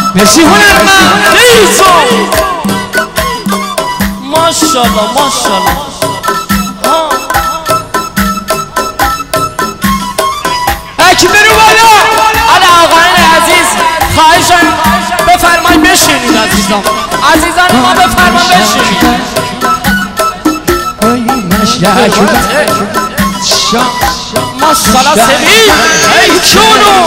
مرسی هنرمند نیسو ماشاءالله ماشاءالله. اکی برو بالا. علی آقایان عزیز خواهشم بفرمایید بشینید عزیزان. عزیزان ما بفرمایید بشینید. ماشاءالله سلیم ای چونو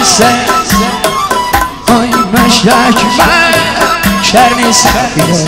آی مشک من کرنی سبیده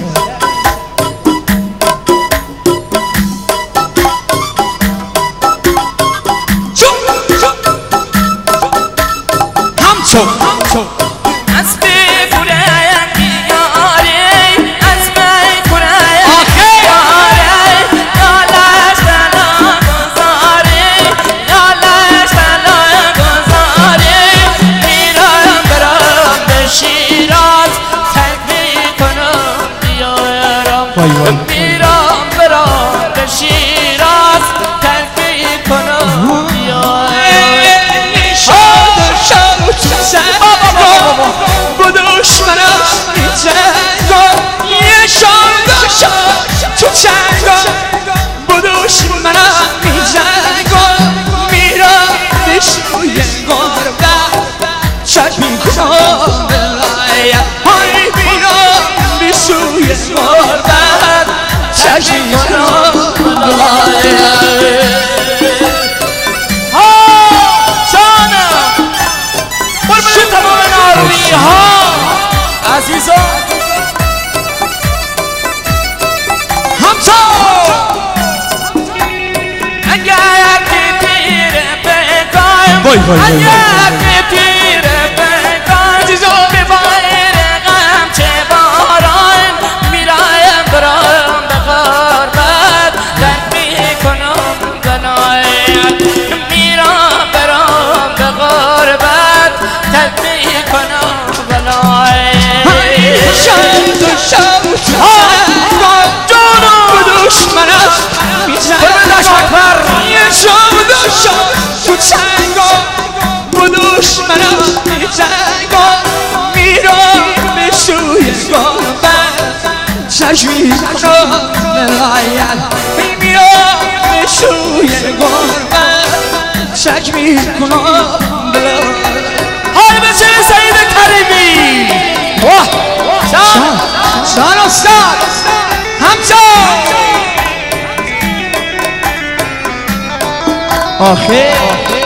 همچو از ببرن بیاره از ببرن بیاره یالش دلا گذاره یالش دلا گذاره میرم برم به شیراز تک میکنم بیارم میرم برم به شیراز تک میکنم بیارم با دشمنم میجنگم یه شام تو چنگم با دشمنم میجنگم میرم به شوی گربت چک میکنم بلایم های میرم به شوی گربت چک میکنم بلایم عزیزا همتا اگر که پیره بگایم اگر که پیره بگایم به بایرقم چه باران میرایم برام به غربت تک میکنم بنایم میرام برام به غربت تک میکنم بنایم تو چنگم با دشمنم میجنگم میرم به سوی گربت چشم میکنم بلایم میرم به سوی گربت چشم میکنم بلایم های بچه سعید کریمی شان استاد همچون آخه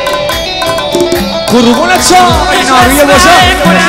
قربونت شم این آروی بزرگ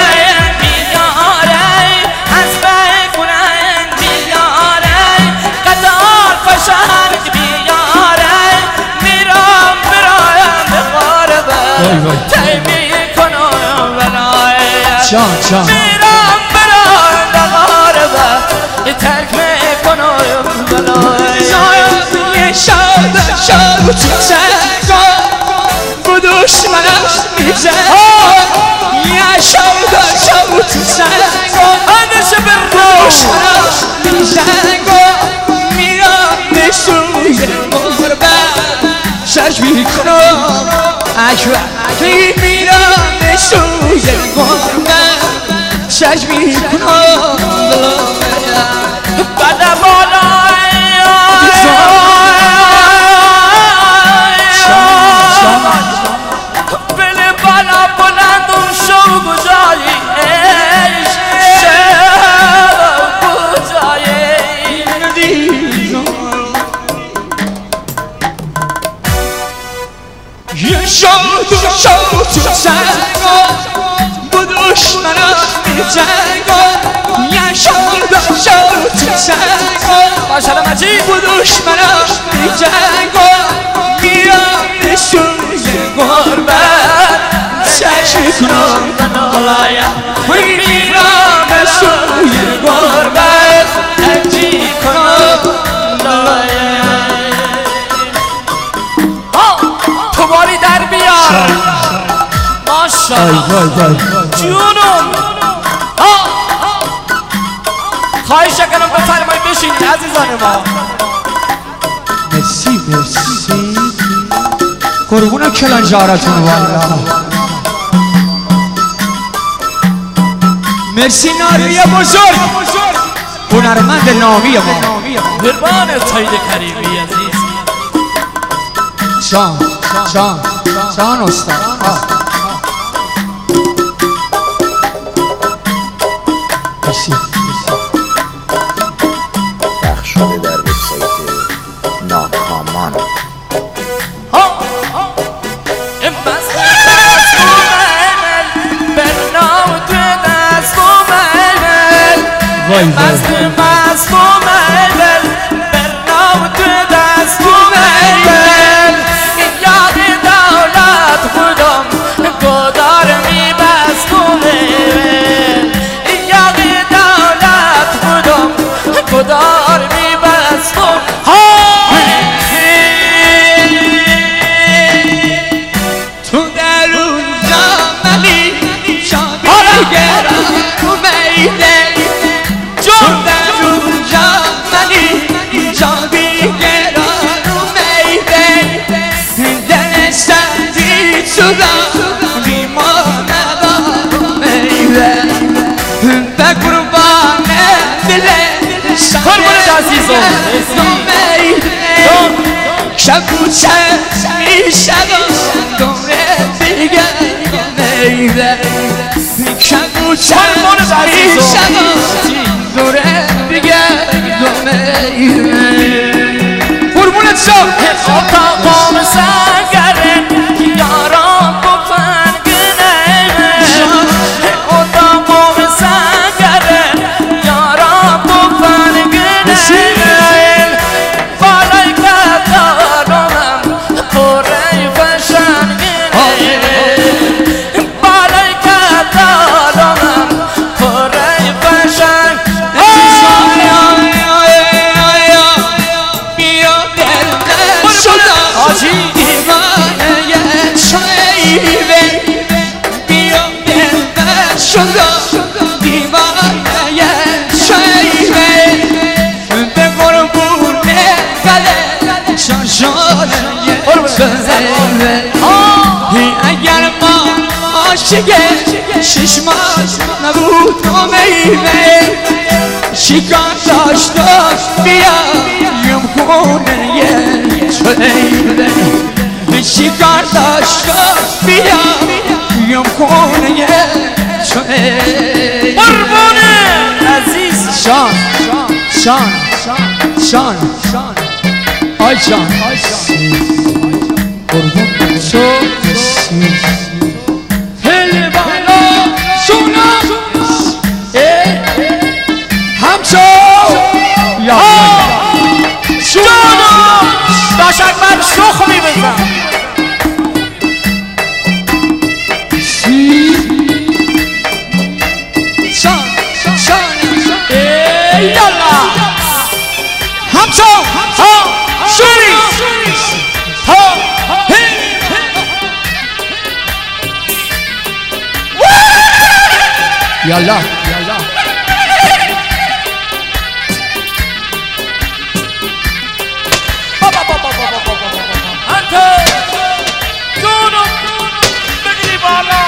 جان میرم برام به غربت ترک میکنم بلایم یه شاد تو چنگم با دشمنم میجنگم یه شاد تو چنگم آنش با دشمنم میجنگم میرم به سوی گربت شرک میکنم اکبر میرم به سوی گربت شرک میکنم بده بالای بله بالا بلند و شو گجایی شو گجایی یه شاد تو چنگم با دشمنم میجنگم یه شاد تو چنگم ماشاءالله مجید با دشمنم میجنگم میرم به سوی گربت چشم میکنم بلایم میرم به سوی گربت اجی کنم تو باری در بیار ماشاءالله جونم خواهش کنم بفرمایید بشینید عزیزان ما. مرسی قربون کلنجارتون والله مرسی ناروی بزرگ هنرمند نامی ما قربان سید کریمی عزیز جان استاد مرسی پخش شده در وبسایت ناکامان. شبوچه میشدم دوره دیگه میده شبوچه میشدم دوره دیگه میده قربونت شد اتاقام سنگره یاران بفنگنه اتاقام سنگره یاران بفنگنه اگر ما عاشق شش ماه نبود و میوه شکار داشت بیا یم خونه چلیوه شکار داشت بیا یم خونه چلیوه قربونه عزیز شان آی جان قربون شو هل بالا سونا همچو یا جانو داشت من شخ میبزم شان یالا همچو شوری یالا انت جونو بگیری بالا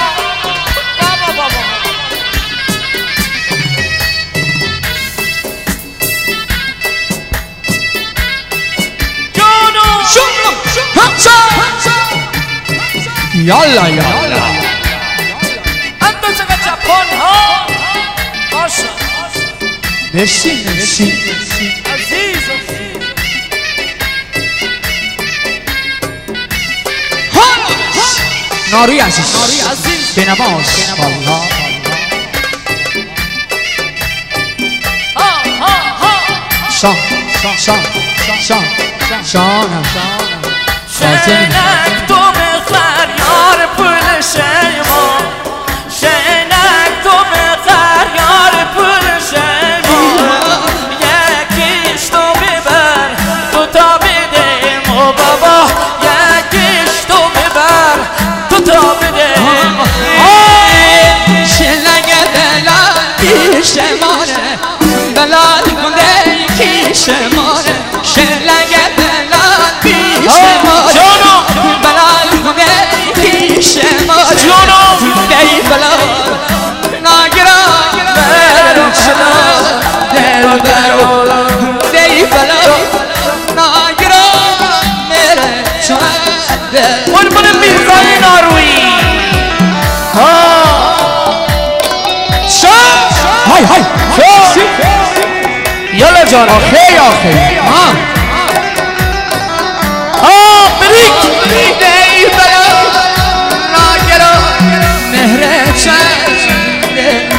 جونو یالا انت چقدر جپان ها باشا مرسی عزیز ناروی عزیز بنواز والله شانم شنک تو بخر یار پول شیما شنک تو بخر یار پول شیما یکیش تو ببر تو تا بدیم و بابا یکیش تو ببر تو تا بدیم شلنگ دلال پیش ماره دلال کنده کیش ماره شلنگ دلال پیش ماره دلال کنده کیش ماره های یالا جان آخی آخی بریک ای بلا ناگرا مهر چند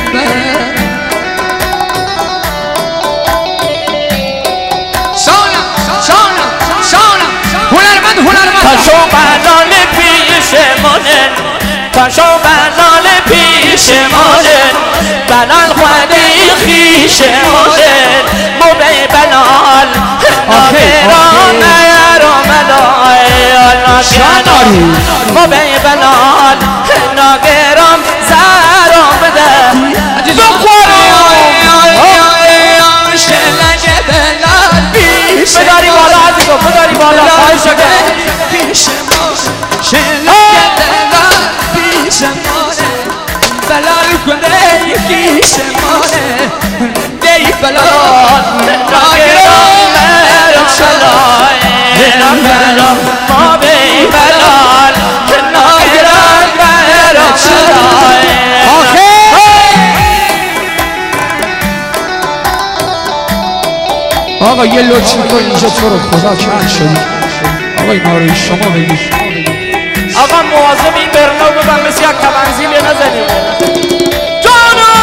شانم هنرمند تاشو بلال پیش مانه تاشو بلال پیش مانه بلال خواهده خیش مانه موبه بلال ناگرام میرم شاناری موبه بلال ناگرام زرم بده شلنگ بلال پیش بداری بالا عزیزم بداری بالا خواهش کرد پیش ما شلنگ بلال پیش مانه بلال کنه پیش مانه دی بلال ناگرام میرم بلال ما بی بلال ناگرام میرم بلال آقا یه لطفی کن اینجا تو رو خدا چند شدی آقای ناروی شما بگید آقا مواظب این برنو ببن مثل یک کمنزیل نزنیم جانا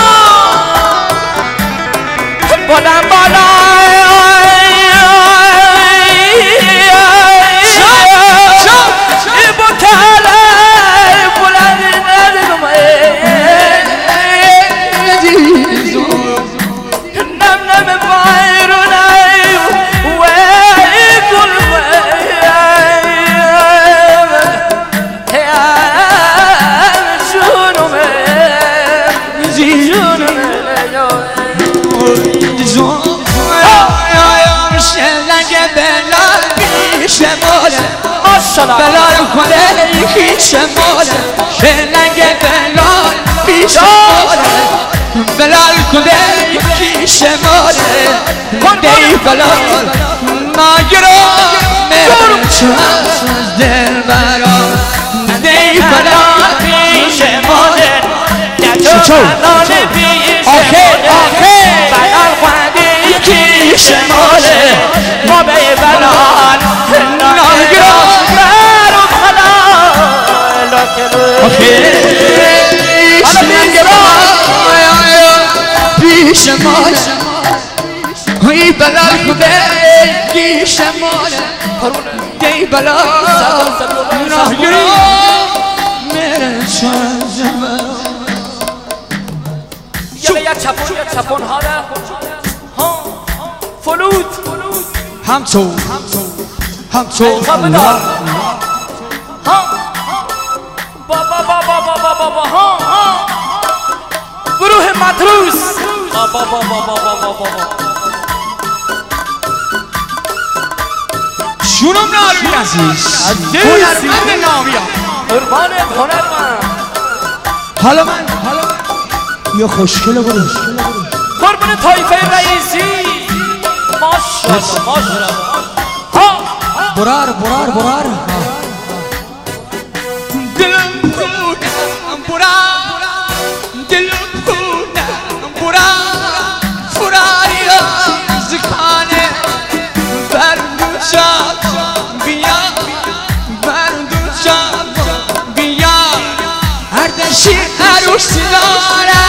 بلند بالا بلال کنه پیش ماله شلنگ بلال پیش ماله بلال کنه پیش ماله دی بلال ناگرام میرم چند دل برام دی بلال پیش ماله بلال خواهده پیش ماله ما به بلال ناگرام پیش ماله ای بلال کنه پیش ماله دی بلال ناگرام میرم چند یه چپون ها ده فلوت همچو بدار بابا گروه متروس شونم ناروی عزیز هنرمند نامیا قربان هنرمند حالا من یه خوشگله برو قربان طایفه رئیسی ماشاءالله برار دلم خونم برار فراری از خانه بردو شب بیا اردشی عروس داره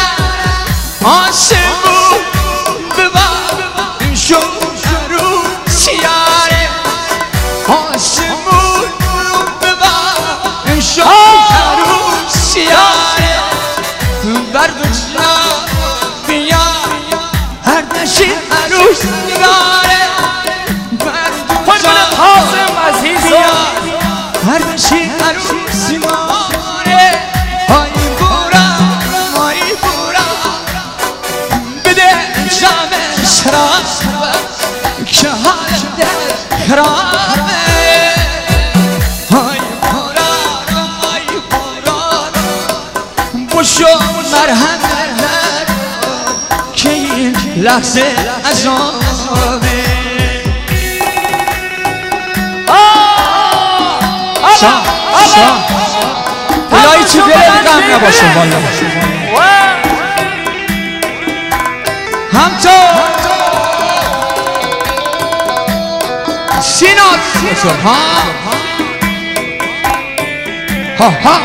آسمون ببار شو عروسیاره آسمون ببار شو عروسیاره بردو شب بیا اردشی عروس داره قربان حاسم عزیزم اردشی عروسی ماره که حال دل خرابه های قرارم بشو مرهم که این لحظه عذابه شاه الهی چی دل غم نباشه والا بزرگ ها ها ها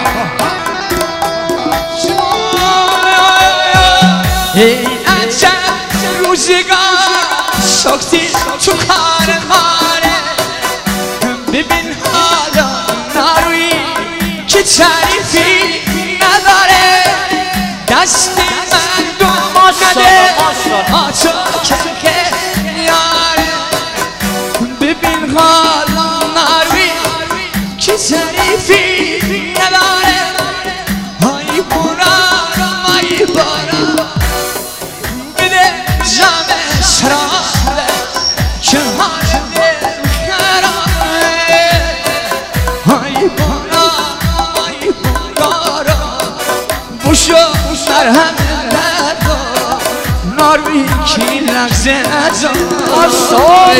ای عجب روزگار شکتی تو کار ماره ببین حالا نروی که تعریفی نداره دست من دو نده آتو که یاره ببین حالا نروی که تعریفی نداره های بارم های بارم بده جمع شرابه که حال دل خرابه های بارم های بارم بوشو مرهم ندار ناروی کی لغزه ندار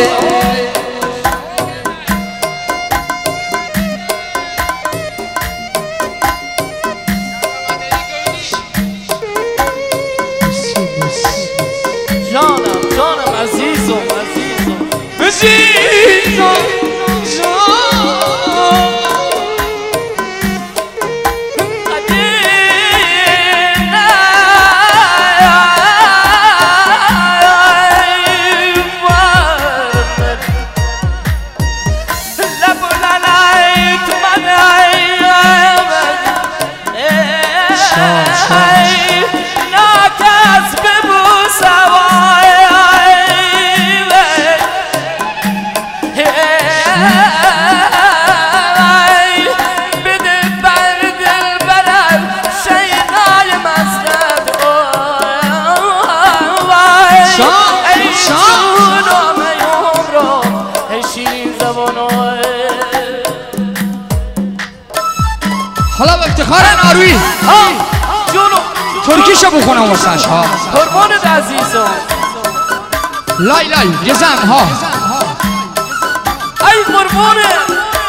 جانم عزیزم حالا به افتخار ناروی ترکیشو بخونم واسش ها قربانت عزیزم لای یه زن ها ای قربانت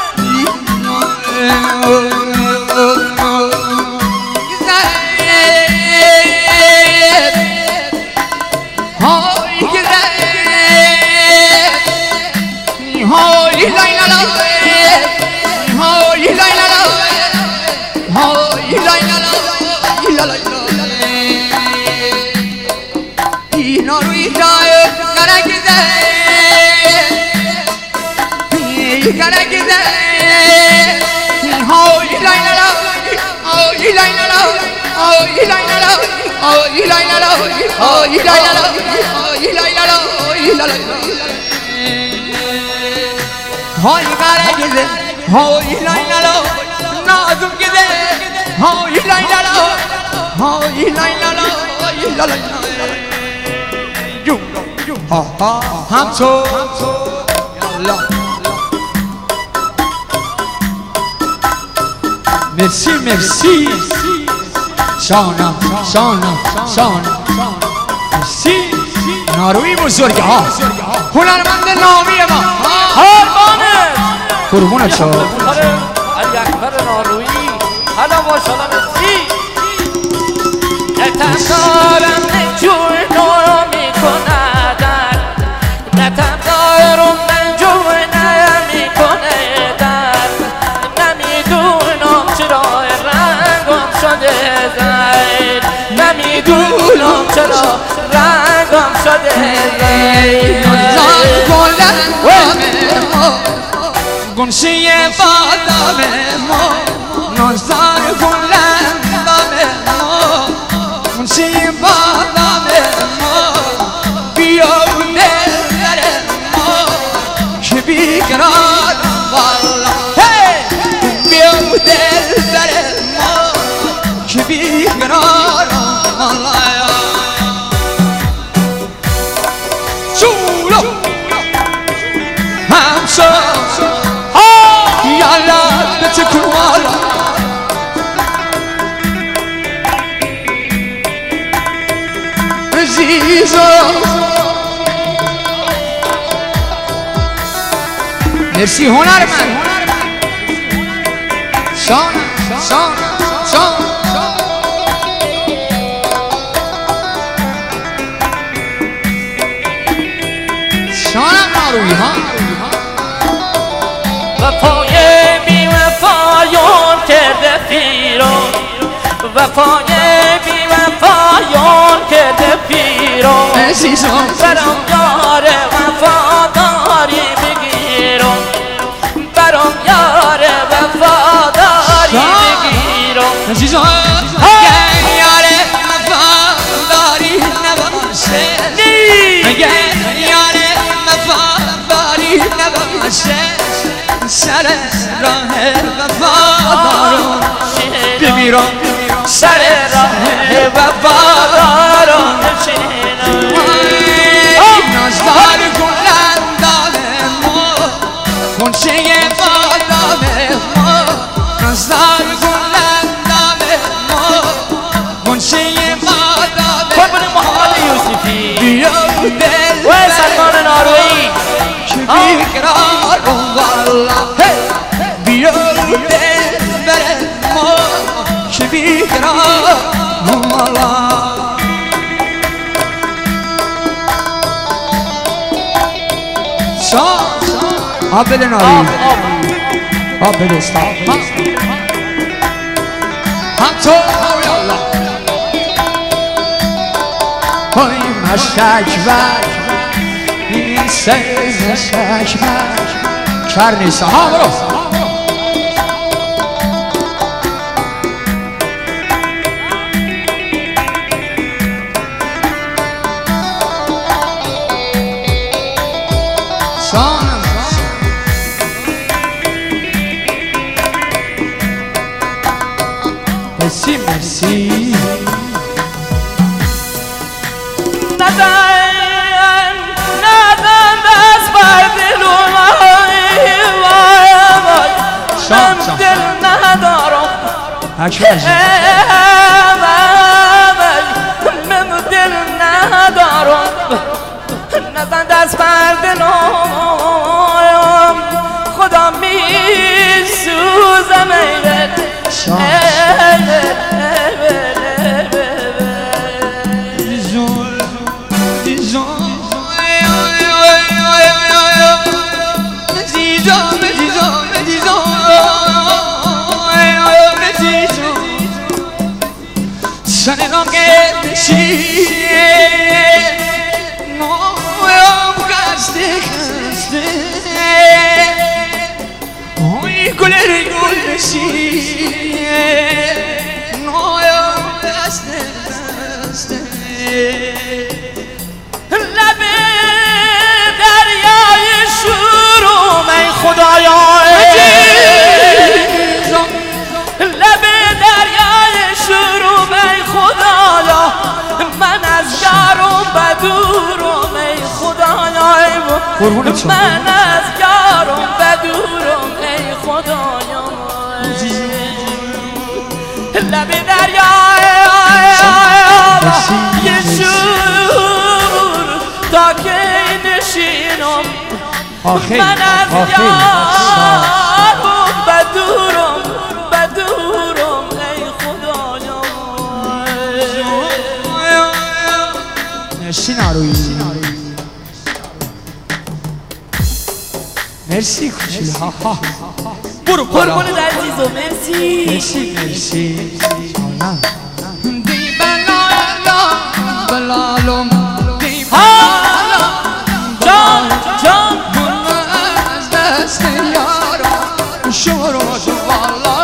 هم تو مرسی شانم مرسی ناروی بزرگه ها هنرمند نامی ما قربونت شو علی اکبر ناروی حالا ماشاءالله مرسی نتمدارم نجوی نورو میکندن نتمدارم نجوی نمیکندن نمیدونم چرا رنگم شده زیر نمیدونم چرا رنگم شده زیر گنشی بادام ما نازار گلم دام ما گنشی بادام ما بیا دل ما که بیقرار والا بیا دل ما که بیقرار والا شولو همسا مرسی هنرمند شان شانم ناروی ها وفای بی وفایان که پیرم عزیزم برام یار وفاداری بگیرم برام یار وفاداری بگیرم عزیزم یار وفاداری نباشه یار وفاداری نباشه سر راه وفادارم بمیرم سر راه وفادارم نازدار گلندام ما گنچه بادام ما نازدار گلندام ما گنچه بادام قربون محمد یوسفی بیا دل و سلمان نارویی که بیقرارم والا بیا دل بر ما که بیقرارم والا آب بده ناری آب بده استاد هم تو یالله های مشک بک نیسته مشک بک کر نیسته ها برو Merci, merci. نزن دست بر دلم من دل ندارم من دل ندارم نزن دست بر دلم خدا می سوزم لب دریای شروم ای خدایا لب دریای شروم ای خدایا من از یارم بدورم ای خدایا من از یارم بدورم ای خدایا لب دریای شور تا که نشینم من از یارم بدورم ای خدایا مرسی نارویی مرسی کوچیل ها ها برو بالا قربون عزیزو مرسی مرسی مرسی دی بلالا بلالم دی بلالا جان جان از دست یارم شروع والا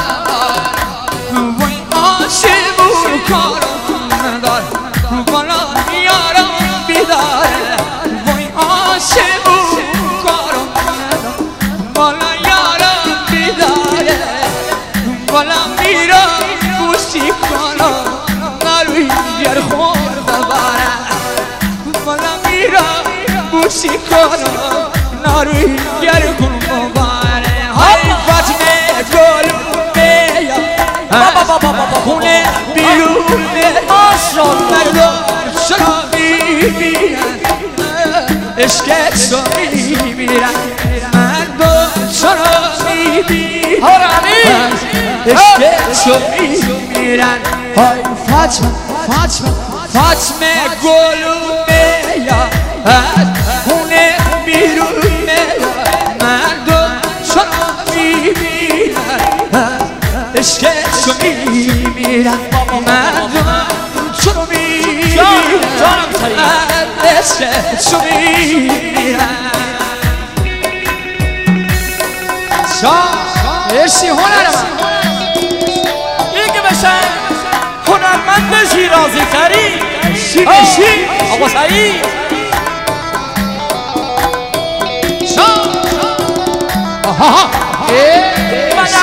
وای عاشق و کارم ندار والا یارم بیداره وای عاشق و کارم ندار والا یارم بیداره والا میرم بوسی کنم نروی گر خور بباره والا میرم بوسی کنم نروی گر خور بباره های فاطمه گل بیا خونه بیرون مردم چرا میبینن عشقت رو میبینن مردم چرا میبینن عشقت رو میبینن های فاطمه گلو بیا خونه بیرون بیا مردم چرا میبینن عشقت رو میبینن میرم من تو رو میرم جانم سعید عشق تو میرم مرسی هنرم این که بشن هنرمند شیرازی تری بشی آقا سعید من از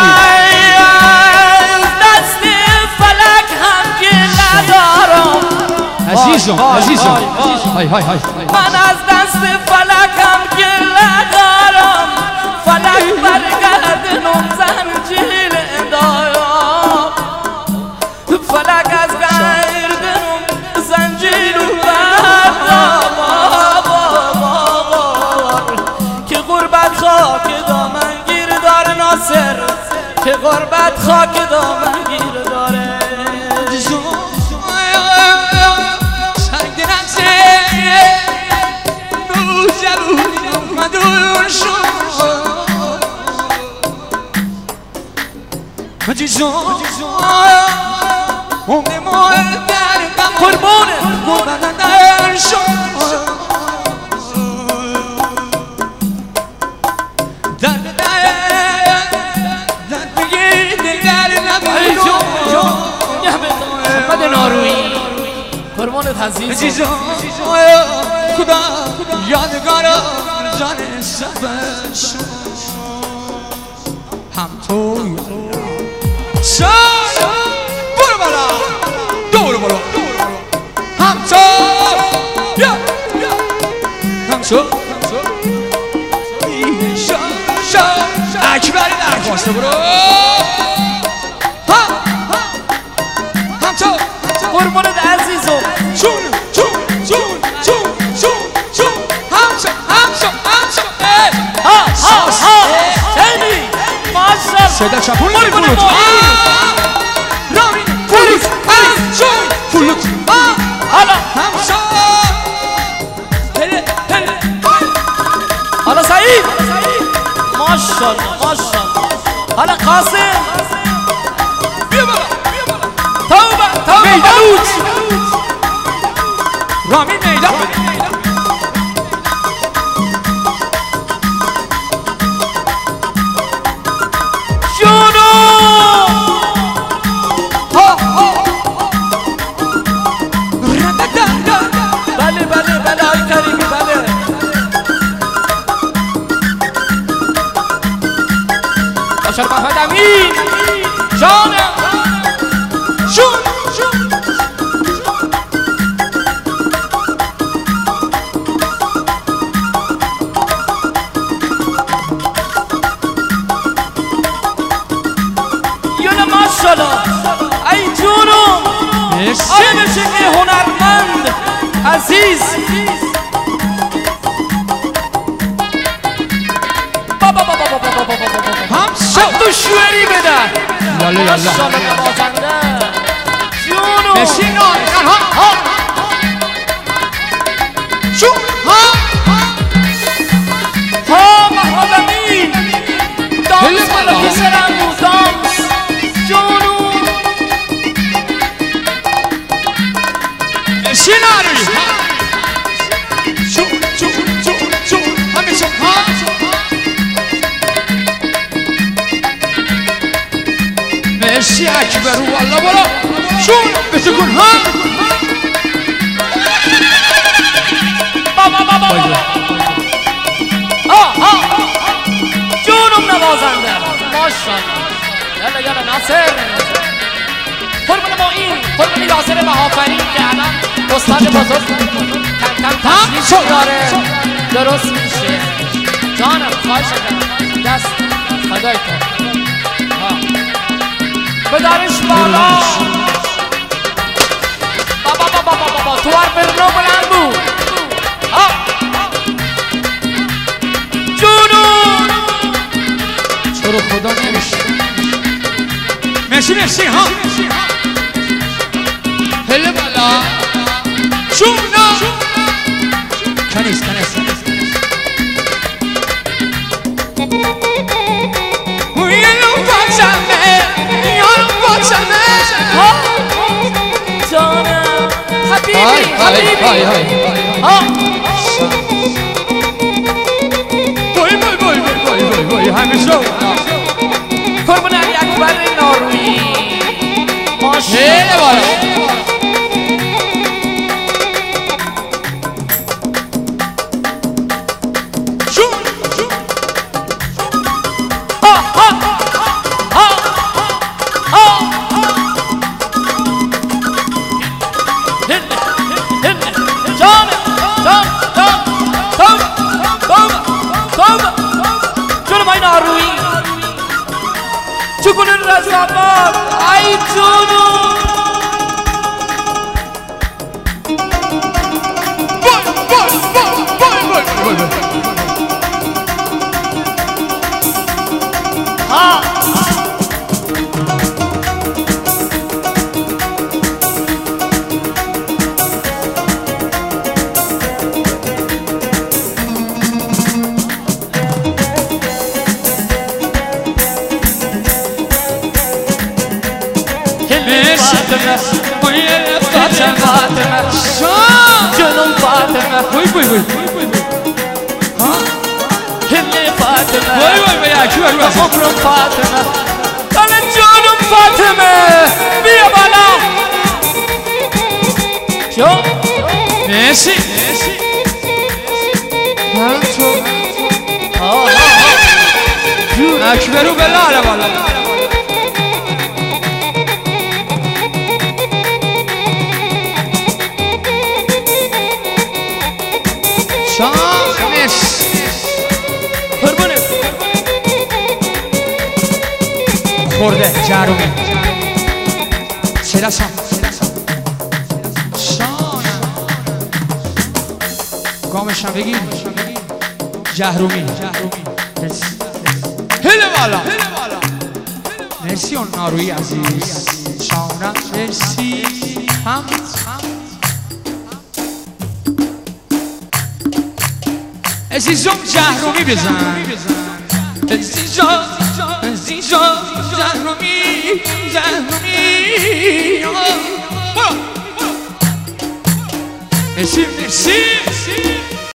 دست فلک هم گله دارم عزیزم های های های من از دست فلک هم گله دارم فلک برگردنم زنجیر دارم فلک از گردنم زنجیر بردار که غربت خاک دامن گیر داره ناصر که غربت خاک دامن گیر داره قربونه محمد نارویی قربانت عزیز خدا یادگار جان سفر هم تو برو بالا دور بالا هم تو هم تو اکبری درخواسته برو هم تو قربانت عزیزم چون خیلی ماشاءالله صدا چپون ماری فلوت رامین فلوت حالا همشا حالا سعید ماشاءالله حالا قاسم بیا بالا توبه میدانوت رامین میدان بله آی کریمی بله باشر محمد امین جانم یونه ماشاءالله ای جونم آره بشه که هنرمند عزیز تو شوری بده ماشاءالله نوازنده جونو بشین ها محمد امین دانس بالا پسرم دانس جونو بشین آری همیشه مرسی اکبرو والله بالا چون بتکن جونم نوازنده ماشاءالله یالا ناصر قربون ما این قربون یاسر بهافرین که الان استاد بزرگ کم تشریف داره درست میشه جانم خواهش کنم دست فدای تو بدارش بالا بابا تو هر برنو بلند بود جونو چرا خدا نمیشه مرسی ها هله بالا چونا کنیس یارو باچمه حبیبی حبیبی ها وای همیشه قربون علی اکبر نارویی خیلی بالا چکون رزاقات ای جونو ها فاطمه جنون فاطمه وای ها هلی فاطمه وای اکبر عمرم فاطمه دل جنون فاطمه بیا بالا شو مرسی اکبرو بلاله بالا شامش قربونه خورده جرومی سلاسم شانم گامشم بگیر جهرومی هله بالا مرسی اون ناروی عزیز شانم مرسی هم عزیزم جهرومی بزن عزیزم جهرومی مرسی